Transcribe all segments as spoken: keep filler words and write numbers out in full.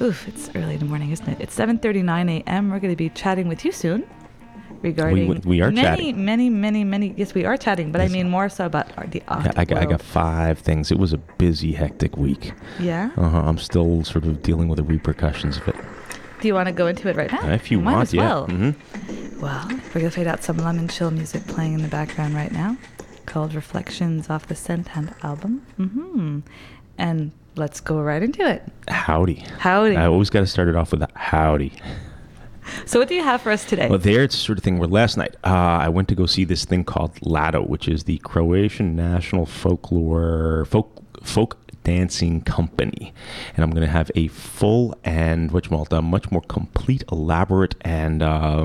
Oof, it's early in the morning, isn't it? It's seven thirty-nine a.m. We're going to be chatting with you soon regarding we, we are many, chatting. many, many, many. Yes, we are chatting, but yes. I mean more so about our, the art yeah, I, got, I world. got five things. It was a busy, hectic week. Yeah? Uh-huh. I'm still sort of dealing with the repercussions of it. Do you want to go into it right now? Uh, if you Might want, as yeah. well. Mm-hmm. Well, we're going to fade out some Lemon Chill music playing in the background right now called Reflections off the Scent Hand album. Mm-hmm. And let's go right into it. Howdy. Howdy. I always got to start it off with a howdy. So what do you have for us today? Well, there it's the sort of thing where last night uh, I went to go see this thing called Lado, which is the Croatian National Folklore folk folk dancing company, and I'm going to have a full and whatchamalt, a much more complete, elaborate, and uh,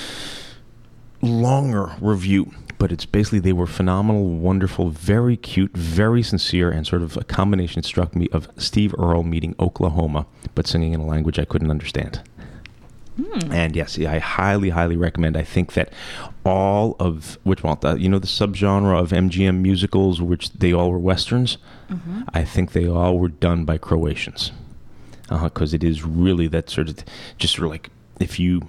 longer review. But it's basically, they were phenomenal, wonderful, very cute, very sincere, and sort of a combination, struck me, of Steve Earle meeting Oklahoma, but singing in a language I couldn't understand. Mm. And yes, yeah, I highly, highly recommend. I think that all of, which one, uh, you know, the subgenre of M G M musicals, which they all were Westerns, mm-hmm. I think they all were done by Croatians. Because uh, it is really that sort of, just sort of like, if you,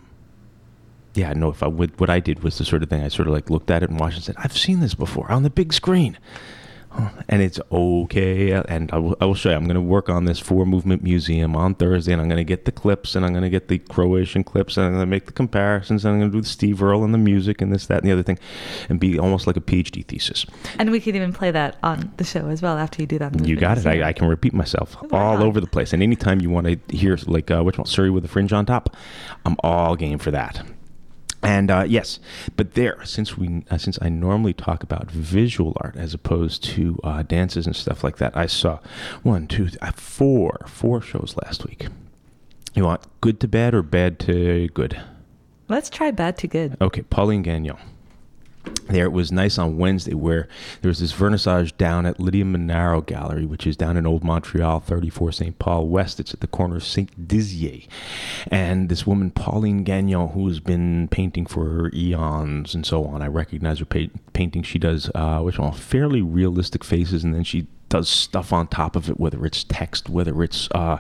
yeah, no, if I would, what I did was the sort of thing, I sort of like looked at it and watched and said, I've seen this before on the big screen. And it's okay, and I will, I will show you. I'm going to work on this Four Movement Museum on Thursday, and I'm going to get the clips, and I'm going to get the Croatian clips, and I'm going to make the comparisons, and I'm going to do the Steve Earle and the music, and this, that, and the other thing, and be almost like a PhD thesis. And we can even play that on the show as well after you do that. You got it. I, I can repeat myself oh, all wow. over the place. And anytime you want to hear, like, uh, which one, Surrey with a Fringe on Top, I'm all game for that. And uh, yes, but there, since we, uh, since I normally talk about visual art as opposed to uh, dances and stuff like that, I saw one, two, th- four, four shows last week. You want good to bad or bad to good? Let's try bad to good. Okay, Pauline Gagnon. There, it was nice on Wednesday where there was this vernissage down at Lydia Monaro Gallery, which is down in Old Montreal, thirty-four Saint Paul West. It's at the corner of Saint Dizier. And this woman, Pauline Gagnon, who has been painting for eons and so on, I recognize her pa- painting. She does, uh, which one, fairly realistic faces, and then she does stuff on top of it, whether it's text, whether it's uh,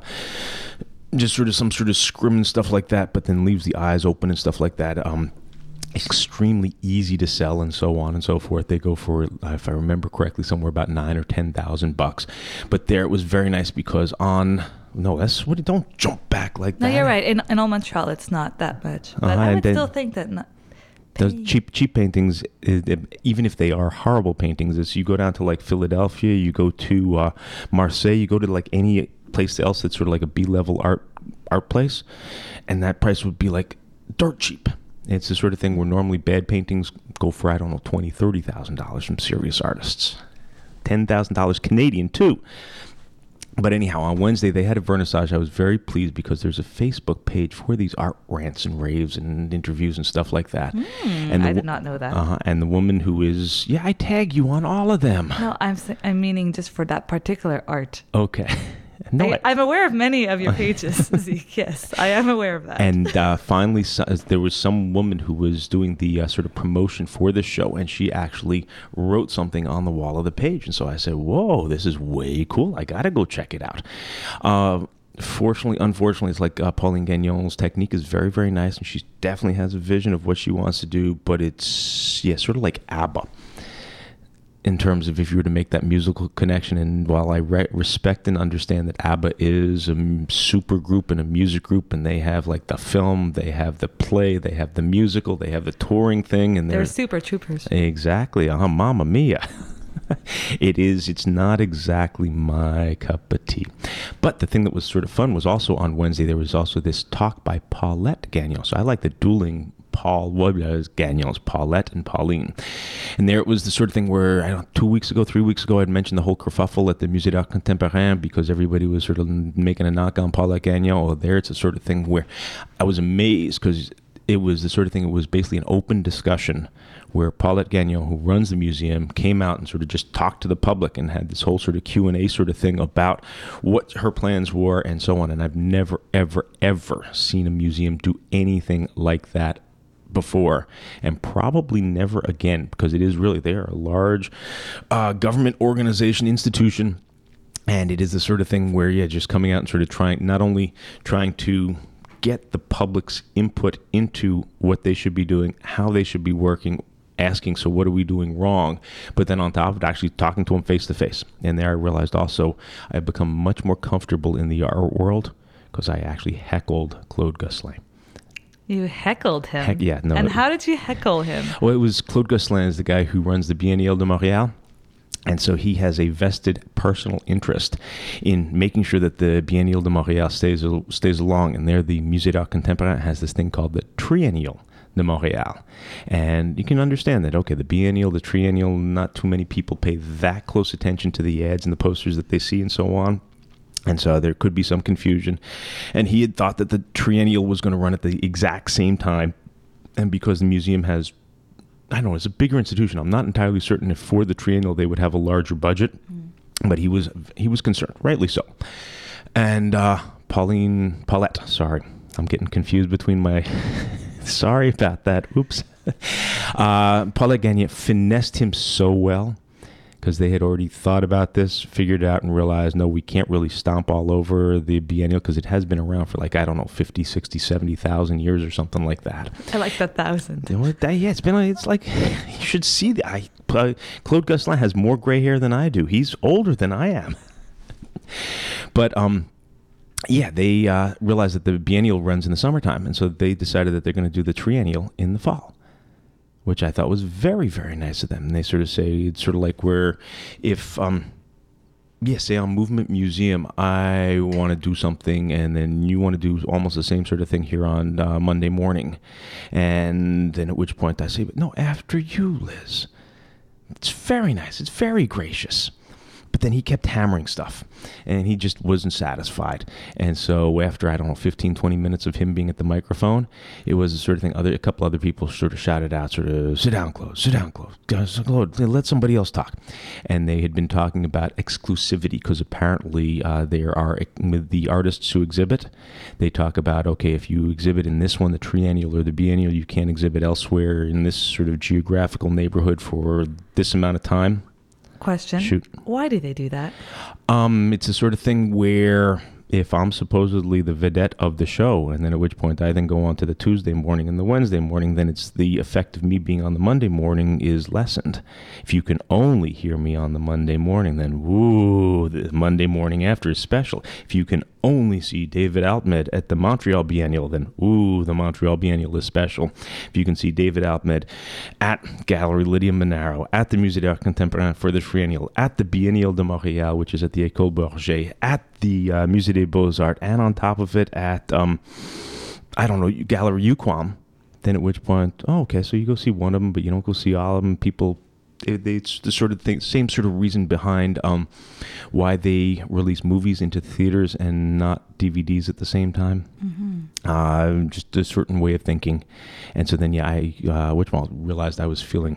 just sort of some sort of scrim and stuff like that, but then leaves the eyes open and stuff like that. Um, extremely easy to sell and so on and so forth. They go for, if I remember correctly, somewhere about nine or ten thousand bucks. But there, it was very nice because on no, that's what. Don't jump back like no, that. No, you're right. In in Old Montreal, it's not that much. But uh-huh, I would still think that. Not, those cheap cheap paintings, even if they are horrible paintings, is you go down to like Philadelphia, you go to uh, Marseille, you go to like any place else that's sort of like a B-level art art place, and that price would be like dirt cheap. It's the sort of thing where normally bad paintings go for, I don't know, twenty thousand dollars, thirty thousand dollars from serious artists. ten thousand dollars Canadian, too. But anyhow, on Wednesday, they had a vernissage. I was very pleased because there's a Facebook page for these art rants and raves and interviews and stuff like that. Mm, and the, I did not know that. Uh-huh, and the woman who is, yeah, I tag you on all of them. No, I'm I'm meaning just for that particular art. Okay. No, I, I'm aware of many of your pages, Zeke. Yes, I am aware of that. And uh, finally, so, there was some woman who was doing the uh, sort of promotion for the show, and she actually wrote something on the wall of the page. And so I said, whoa, this is way cool. I got to go check it out. Uh, fortunately, unfortunately, it's like uh, Pauline Gagnon's technique is very, very nice, and she definitely has a vision of what she wants to do, but it's, yeah, sort of like ABBA. In terms of if you were to make that musical connection. And while I re- respect and understand that ABBA is a super group and a music group, and they have like the film, they have the play, they have the musical, they have the touring thing, and they're, they're super troopers. Exactly. Uh, Mamma mia. It is, it's not exactly my cup of tea. But the thing that was sort of fun was also on Wednesday, there was also this talk by Paulette Gagnon. So I like the dueling Paul, what was Gagnon's, Paulette and Pauline. And there it was the sort of thing where, I don't know, two weeks ago, three weeks ago, I'd mentioned the whole kerfuffle at the Musée d'Art Contemporain because everybody was sort of making a knock on Paulette Gagnon. Oh, there it's a sort of thing where I was amazed because it was the sort of thing, it was basically an open discussion where Paulette Gagnon, who runs the museum, came out and sort of just talked to the public and had this whole sort of Q and A sort of thing about what her plans were and so on. And I've never, ever, ever seen a museum do anything like that before, and probably never again, because it is really, they are a large uh, government organization, institution, And it is the sort of thing where, yeah, just coming out and sort of trying, not only trying to get the public's input into what they should be doing, how they should be working, asking, so what are we doing wrong? But then on top of it, actually talking to them face to face. And there I realized also I've become much more comfortable in the art world because I actually heckled Claude Gosselin. You heckled him? Heck, yeah. No, and it, how did you heckle him? Well, it was Claude Gosselin is the guy who runs the Biennale de Montréal. And so he has a vested personal interest in making sure that the Biennale de Montréal stays stays along. And there the Musée d'Art Contemporain has this thing called the Triennial de Montréal. And you can understand that, okay, the biennial, the triennial, not too many people pay that close attention to the ads and the posters that they see and so on. And so there could be some confusion. And he had thought that the triennial was going to run at the exact same time. And because the museum has, I don't know, it's a bigger institution, I'm not entirely certain if for the triennial they would have a larger budget. Mm. But he was he was concerned, rightly so. And uh, Pauline, Paulette, sorry, I'm getting confused between my... Sorry about that. Oops. Uh, Paulette Gagné finessed him so well because they had already thought about this, figured it out, and realized, no, we can't really stomp all over the biennial because it has been around for like, I don't know, fifty, sixty, seventy thousand years or something like that. I like that thousand. Yeah, it's been, it's like, you should see that. I, uh, Claude Gosselin has more gray hair than I do. He's older than I am. But, um, yeah, they uh, realized that the biennial runs in the summertime, and so they decided that they're going to do the triennial in the fall, which I thought was very, very nice of them. And they sort of say, it's sort of like where if, um, yeah, say on Movement Museum, I want to do something, and then you want to do almost the same sort of thing here on uh, Monday morning. And then at which point I say, but no, after you, Liz. It's very nice. It's very gracious. But then he kept hammering stuff, and he just wasn't satisfied. And so after, I don't know, fifteen, twenty minutes of him being at the microphone, it was the sort of thing, other, a couple other people sort of shouted out, sort of, sit down, Claude, sit down, Claude, Claude, let somebody else talk. And they had been talking about exclusivity, because apparently uh, there are, with the artists who exhibit, they talk about, okay, if you exhibit in this one, the triennial or the biennial, you can't exhibit elsewhere in this sort of geographical neighborhood for this amount of time. Question. Shoot. Why do they do that? Um, it's the sort of thing where if I'm supposedly the vedette of the show, and then at which point I then go on to the Tuesday morning and the Wednesday morning, then it's the effect of me being on the Monday morning is lessened. If you can only hear me on the Monday morning, then woo, the Monday morning after is special. If you can only see David Altmed at the Montreal Biennial, then ooh, the Montreal Biennial is special. If you can see David Altmed at Gallery Lydia Monaro, at the Musée d'Art Contemporain for the Triennial, at the Biennale de Montréal, which is at the École Bourget, at the uh, Musée des Beaux-Arts, and on top of it at, um, I don't know, Gallery U Q A M, then at which point, oh, okay, so you go see one of them, but you don't go see all of them. People, it, it's the sort of thing, same sort of reason behind um, why they release movies into theaters and not D V Ds at the same time. Mm-hmm. Uh, just a certain way of thinking. And so then, yeah, I, uh, which one realized I was feeling,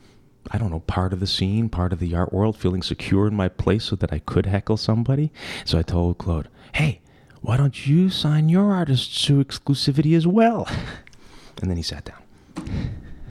I don't know, part of the scene, part of the art world, feeling secure in my place so that I could heckle somebody. So I told Claude, hey, why don't you sign your artists to exclusivity as well? And then he sat down.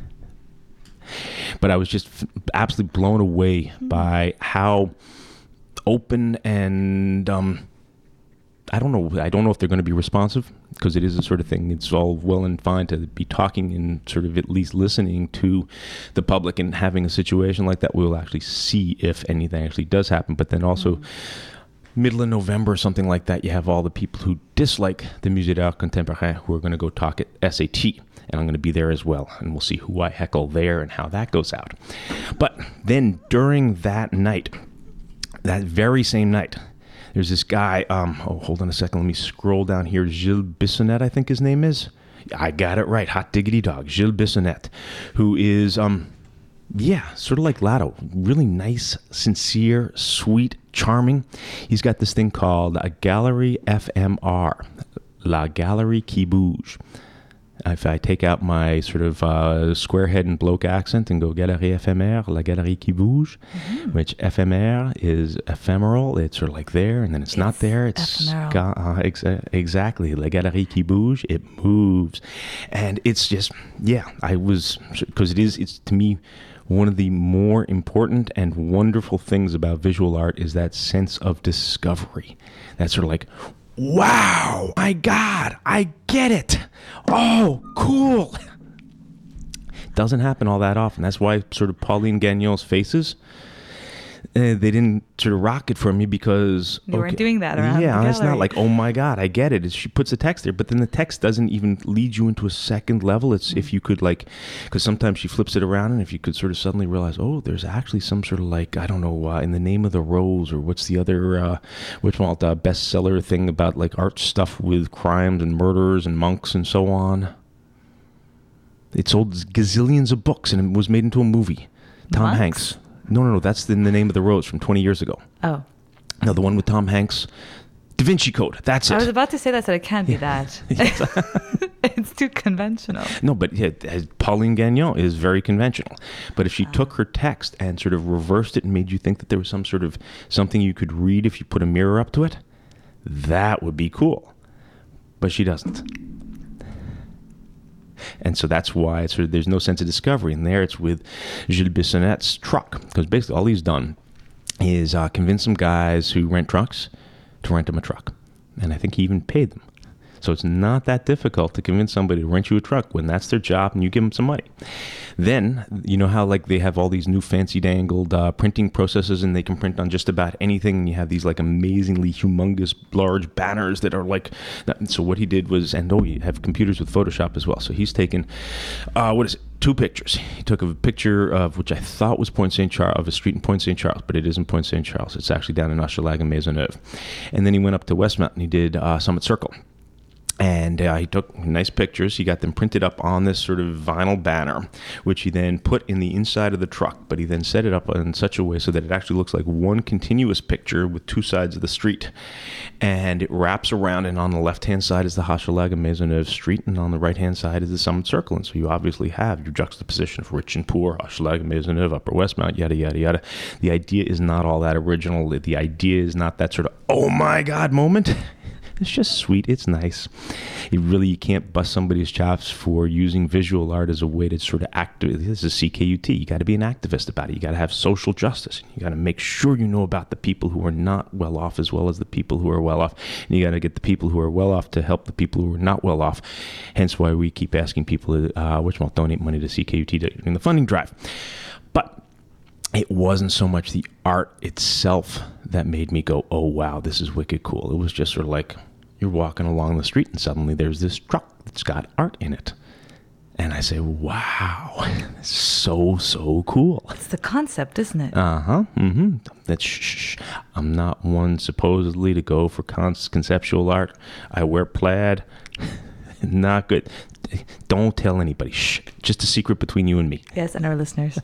But I was just f- absolutely blown away mm-hmm. by how open and um, I don't know. I don't know if they're going to be responsive, because it is the sort of thing. It's all well and fine to be talking and sort of at least listening to the public and having a situation like that. We'll actually see if anything actually does happen. But then also, mm-hmm. middle of November or something like that, you have all the people who dislike the Musée d'Art Contemporain who are going to go talk at S A T. And I'm going to be there as well. And we'll see who I heckle there and how that goes out. But then during that night, that very same night, there's this guy, um, oh, hold on a second, let me scroll down here, Gilles Bissonnette, I think his name is. I got it right, hot diggity dog, Gilles Bissonnette, who is, um, yeah, sort of like Lado, really nice, sincere, sweet, charming. He's got this thing called a Galerie F M R, La Galerie qui Bouge. If I take out my sort of uh, squarehead and bloke accent and go Galerie éphémère, la galerie qui bouge, mm-hmm. which éphémère is ephemeral. It's sort of like there, and then it's, it's not there. It's ga- uh, ex- exactly la galerie qui bouge. It moves, and it's just yeah. I was because it is. It's to me One of the more important and wonderful things about visual art is that sense of discovery. That's sort of like, wow, my God, I get it. Oh, cool. Doesn't happen all that often. That's why sort of Pauline Gagnon's faces, uh, they didn't sort of rock it for me because... You weren't doing that around Yeah, the it's not gallery. like, oh my God, I get it. It's, she puts the text there, but then the text doesn't even lead you into a second level. It's Mm. if you could like, because sometimes she flips it around and if you could sort of suddenly realize, oh, there's actually some sort of like, I don't know, uh, In the Name of the Rose, or what's the other, uh, which one, the bestseller thing about like art stuff with crimes and murders and monks and so on. It sold gazillions of books and it was made into a movie. Tom Monks? Hanks. No, no, no. That's In the Name of the Rose from twenty years ago. Oh. No, the one with Tom Hanks. Da Vinci Code. That's it. I was about to say that, so it can't be that. It's too conventional. No, but yeah, Pauline Gagnon is very conventional. But if she took her text and sort of reversed it and made you think that there was some sort of something you could read if you put a mirror up to it, that would be cool. But she doesn't. And so that's why it's sort of, there's no sense of discovery. And there it's with Gilles Bissonnette's truck. Because basically all he's done is uh, convince some guys who rent trucks to rent him a truck. And I think he even paid them. So it's not that difficult to convince somebody to rent you a truck when that's their job and you give them some money. Then, you know how like they have all these new fancy dangled uh, printing processes and they can print on just about anything. And you have these like amazingly humongous large banners that are like, so what he did was, and oh, you have computers with Photoshop as well. So he's taken, uh, what is it? Two pictures. He took a picture of, which I thought was Point Saint Charles, of a street in Point Saint Charles, but it isn't Point Saint Charles. It's actually down in Hochelaga Maisonneuve. And then he went up to Westmount and he did uh, Summit Circle. And uh, he took nice pictures. He got them printed up on this sort of vinyl banner, which he then put in the inside of the truck. But he then set it up in such a way so that it actually looks like one continuous picture with two sides of the street. And it wraps around, and on the left-hand side is the Hochelaga Maisonneuve Street, and on the right-hand side is the Summit Circle. And so you obviously have your juxtaposition of rich and poor, Hochelaga Maisonneuve, Upper Westmount, yada, yada, yada. The idea is not all that original. The idea is not that sort of, oh my God moment. It's just sweet. It's nice. It really, you can't bust somebody's chops for using visual art as a way to sort of act. This is C K U T. You got to be an activist about it. You got to have social justice. You got to make sure you know about the people who are not well off as well as the people who are well off. And you got to get the people who are well off to help the people who are not well off. Hence why we keep asking people to, uh, which will donate money to C K U T during the funding drive. But it wasn't so much the art itself that made me go, oh, wow, this is wicked cool. It was just sort of like you're walking along the street and suddenly there's this truck that's got art in it. And I say, wow, so, so cool. It's the concept, isn't it? Uh-huh. Mm-hmm. That's shh, shh. I'm not one supposedly to go for con- conceptual art. I wear plaid. Not good. Don't tell anybody. Shh. Just a secret between you and me. Yes, and our listeners.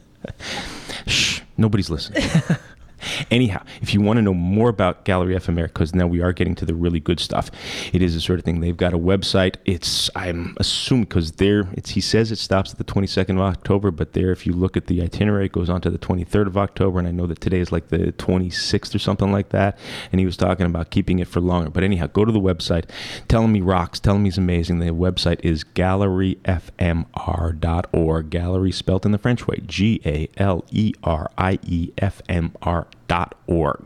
Shh. Nobody's listening. Anyhow, if you want to know more about Galerie Ephémère, because now we are getting to the really good stuff, it is the sort of thing. They've got a website. It's, I'm assuming, because there, it's, he says it stops at the twenty-second of October, but there, if you look at the itinerary, it goes on to the twenty-third of October, and I know that today is like the twenty-sixth or something like that, and he was talking about keeping it for longer. But anyhow, go to the website. Tell him he rocks. Tell him he's amazing. The website is galerie f m r dot org. Gallery spelt in the French way. G A L E R I E F M R dot org.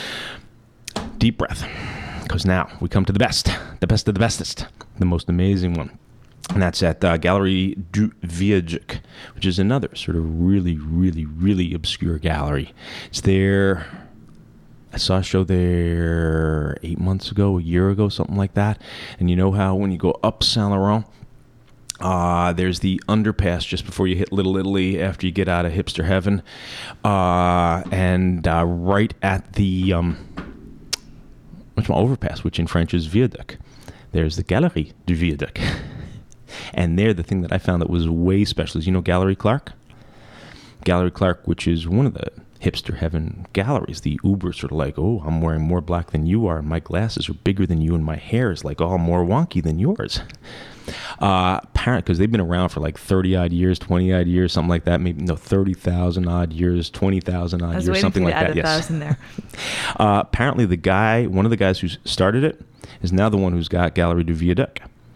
Deep breath, because now we come to the best, the best of the bestest, the most amazing one. And that's at uh, Galerie du Viaduc, which is another sort of really, really, really obscure gallery. It's there. I saw a show there eight months ago, a year ago, something like that. And you know how when you go up Saint Laurent, Uh, there's the underpass just before you hit Little Italy after you get out of hipster heaven. Uh, and uh, right at the um, what's my overpass, which in French is Viaduc, there's the Galerie du Viaduc. And there, the thing that I found that was way special is, you know, Galerie Clark? Galerie Clark, which is one of the hipster heaven galleries. The uber sort of like, oh, I'm wearing more black than you are, and my glasses are bigger than you, and my hair is like all more wonky than yours. Uh, apparent because they've been around for like thirty odd years, twenty odd years, something like that. Maybe no, thirty thousand odd years, twenty thousand odd years, something like that. I was waiting for you to add a thousand there. uh, apparently, the guy, one of the guys who started it, is now the one who's got Galerie du Viaduc.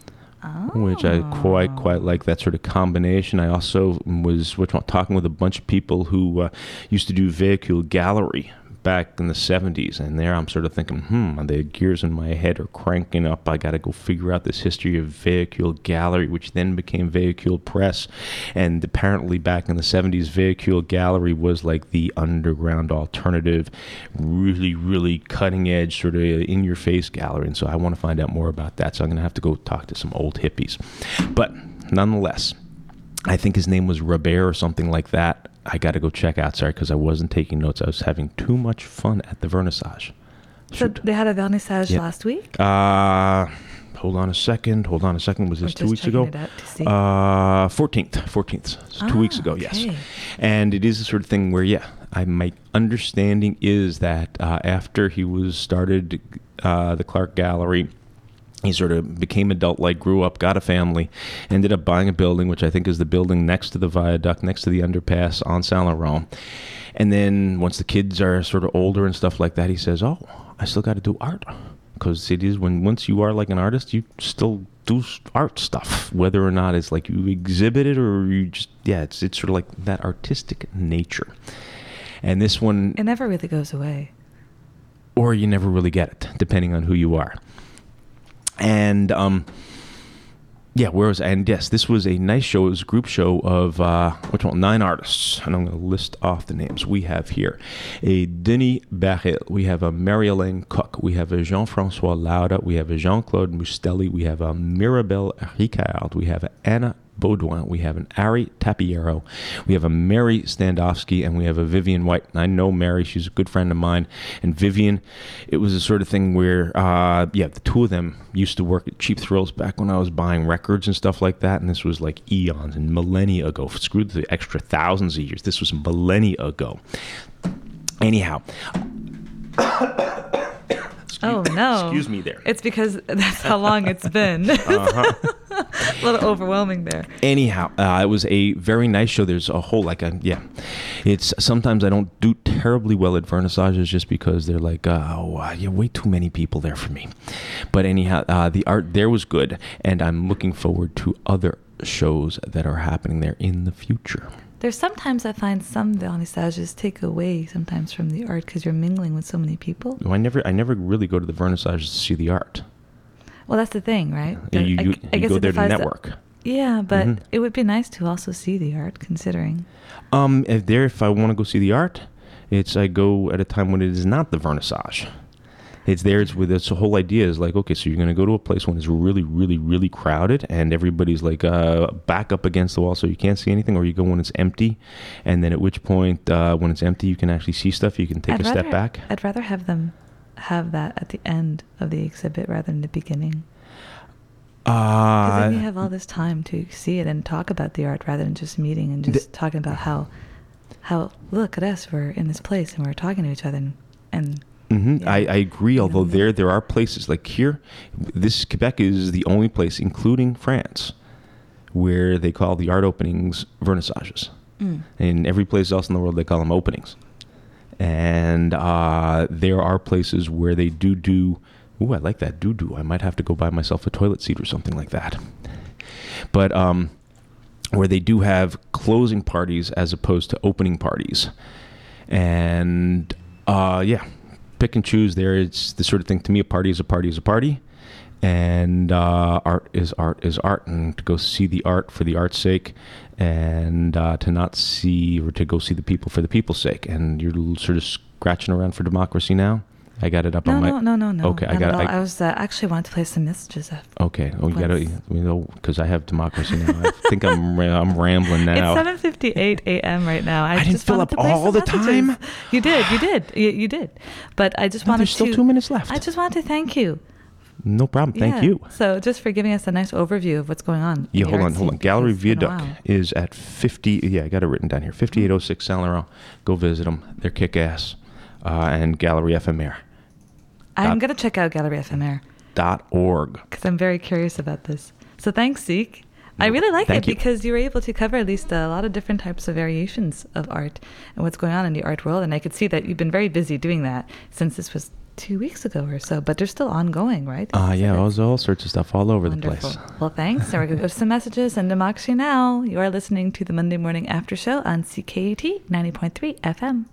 which I quite quite like that sort of combination. I also was which, talking with a bunch of people who uh, used to do Véhicule Gallery back in the seventies, and there I'm sort of thinking, hmm, the gears in my head are cranking up. I got to go figure out this history of Véhicule Gallery, which then became Véhicule Press, and apparently back in the seventies, Véhicule Gallery was like the underground alternative, really, really cutting edge, sort of in-your-face gallery, and so I want to find out more about that, so I'm going to have to go talk to some old hippies. But nonetheless, I think his name was Robert or something like that. I got to go check out, sorry, because I wasn't taking notes. I was having too much fun at the vernissage. So Shoot. they had a vernissage Yeah. last week? Uh, hold on a second. Hold on a second. Was Or this two just weeks checking ago? it out to see? Uh, fourteenth. fourteenth. So two Ah, weeks ago, yes. okay. And it is the sort of thing where, yeah, I, my understanding is that uh, after he was started uh, the Clark Gallery, he sort of became adult-like, grew up, got a family, ended up buying a building, which I think is the building next to the viaduct, next to the underpass on Saint Laurent. And then once the kids are sort of older and stuff like that, he says, oh, I still got to do art. Because it is when once you are like an artist, you still do art stuff, whether or not it's like you exhibit it or you just, yeah, it's, it's sort of like that artistic nature. And this one... It never really goes away. Or you never really get it, depending on who you are. And, um, yeah, where was I? And yes, this was a nice show. It was a group show of, uh, which one? Nine artists. And I'm going to list off the names we have here. A Denis Baril. We have a Marie-Hélène Cook. We have a Jean-François Lauda. We have a Jean-Claude Mustelli. We have a Mirabelle Ricard. We have a Anna Baudouin. We have an Ari Tapiero. We have a Mary Standofsky, and we have a Vivian White. And I know Mary; she's a good friend of mine. And Vivian, it was a sort of thing where, uh, yeah, the two of them used to work at Cheap Thrills back when I was buying records and stuff like that. And this was like eons and millennia ago. Screw the extra thousands of years. This was millennia ago. Anyhow. Oh, no. Excuse me there. It's because that's how long it's been. Uh-huh. A little overwhelming there. Anyhow, uh, it was a very nice show. There's a whole, like, a, yeah. It's sometimes I don't do terribly well at vernissages just because they're like, uh, oh, uh, yeah, way too many people there for me. But anyhow, uh, the art there was good, and I'm looking forward to other shows that are happening there in the future. There's sometimes I find some vernissages take away sometimes from the art because you're mingling with so many people. Well, I never, I never really go to the vernissages to see the art. Well, that's the thing, right? You, you, I, you, I you guess go it there to defies the- network. Yeah, but Mhm. it would be nice to also see the art, considering. Um, if there, if I want to go see the art, it's I go at a time when it is not the vernissage. It's there. It's with it's the whole idea is like, okay, so you're going to go to a place when it's really, really, really crowded and everybody's like uh, back up against the wall so you can't see anything, or you go when it's empty, and then at which point uh, when it's empty you can actually see stuff. You can take I'd a step rather- back. I'd rather have them have that at the end of the exhibit rather than the beginning. Because Uh, then you have all this time to see it and talk about the art rather than just meeting and just The- talking about how, how look at us, we're in this place and we're talking to each other and. and Mm-hmm. yeah. I, I agree. You Although know, there there are places like here, this Quebec is the only place, including France, where they call the art openings vernissages. Mm. In every place else in the world, they call them openings. And uh, there are places where they do do. Ooh, I like that doo doo. I might have to go buy myself a toilet seat or something like that. But um, where they do have closing parties as opposed to opening parties, and uh, yeah. Pick and choose there. It's the sort of thing, to me, a party is a party is a party, and uh, art is art is art, and to go see the art for the art's sake, and uh, to not see, or to go see the people for the people's sake. And you're sort of scratching around for democracy now. I got it up No, on my... no, no, no, no. Okay, I not got at all. it. I, I was uh, actually wanted to play some messages. Of okay, oh, you got to, Let's- you know, because I have democracy now. I think I'm ra- I'm rambling now. It's seven fifty-eight a.m. right now. I, I didn't just fill wanted up to play all some the messages. time? You did, you did, you, you did. But I just No, wanted there's still to. two minutes left. I just wanted to thank you. No problem. Thank Yeah. you. So just for giving us a nice overview of what's going on. in Yeah, the hold art on, hold scene, on. Gallery because it's been a Viaduct while. is at fifty. Yeah, I got it written down here. fifty-eight oh six Saint Laurent. Go visit them. They're kick ass. Uh, and Gallery Ephemer I'm dot- going to check out Gallery Ephemer dot org. because I'm very curious about this. So thanks, Zeke. I really like Thank it you. because you were able to cover at least a lot of different types of variations of art and what's going on in the art world. And I could see that you've been very busy doing that since this was two weeks ago or so, but they're still ongoing, right? Ah, uh, yeah, all, there's all sorts of stuff all over Wonderful. the place. Well, thanks. And we're going to go to some messages. Send them actually now. You are listening to the Monday Morning After Show on C K U T ninety point three F M.